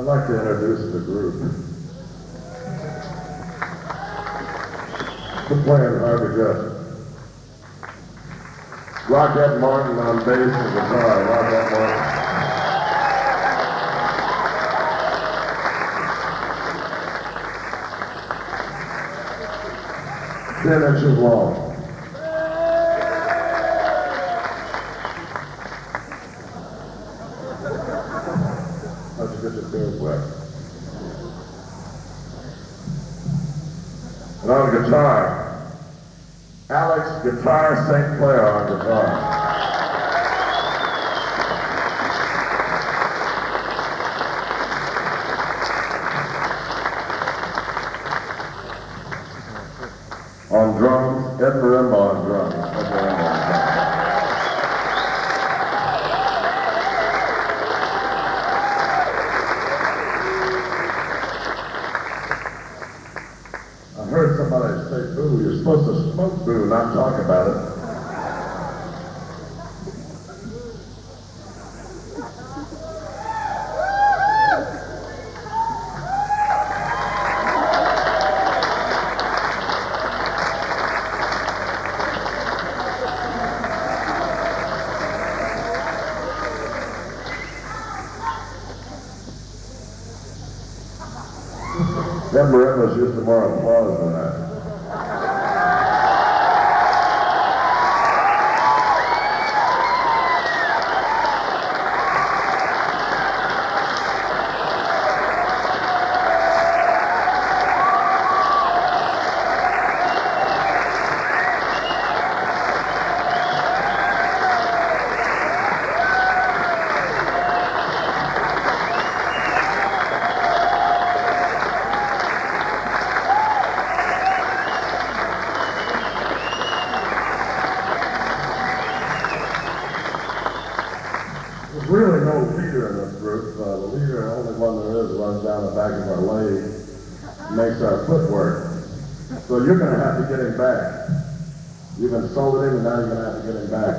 I'd like to introduce the group. We're playing hard to get. Rockette Martin on bass and guitar. Rockette Martin. Ten inches long. How'd you get your fingers wet? And on guitar, Alex Guitar St. Clair on guitar. On drums, Ed Marimba on drums. Ed Marimba on drums. I heard somebody say, boo, you're supposed to smoke boo, not talk about it. Ed Marimba's used to more applause than that. There's really no leader in this group. The leader, the only one there is, runs down the back of our leg, makes our footwork. So you're going to have to get him back. You've insulted him, and now you're going to have to get him back.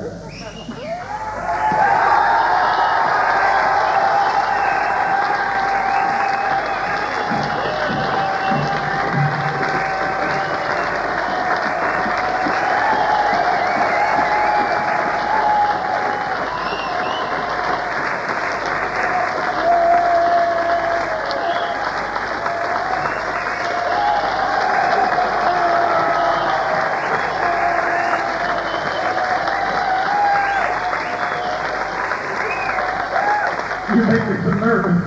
You make me so nervous.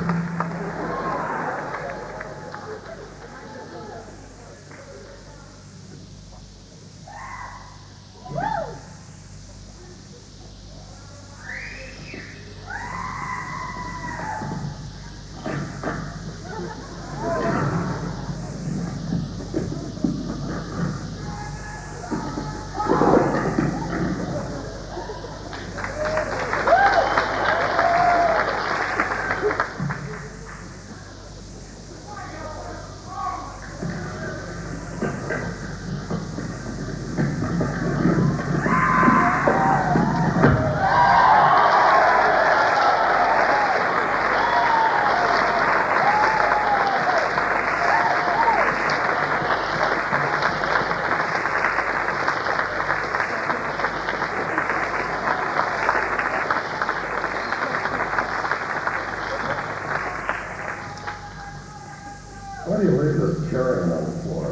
Why do you leave this carrying on the floor?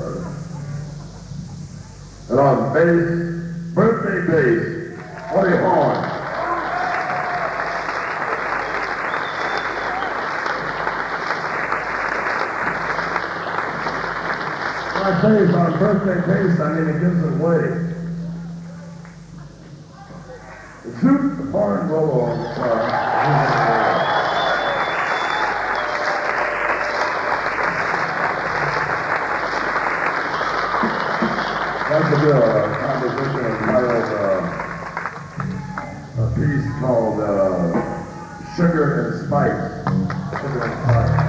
And on bass, birthday bass, Buddy Horn. When I say he's on birthday bass, I mean he gives it away. The shoot the barn roll on guitar. I'd like to do a composition entitled a piece called Sugar and Spice. Sugar and Spice.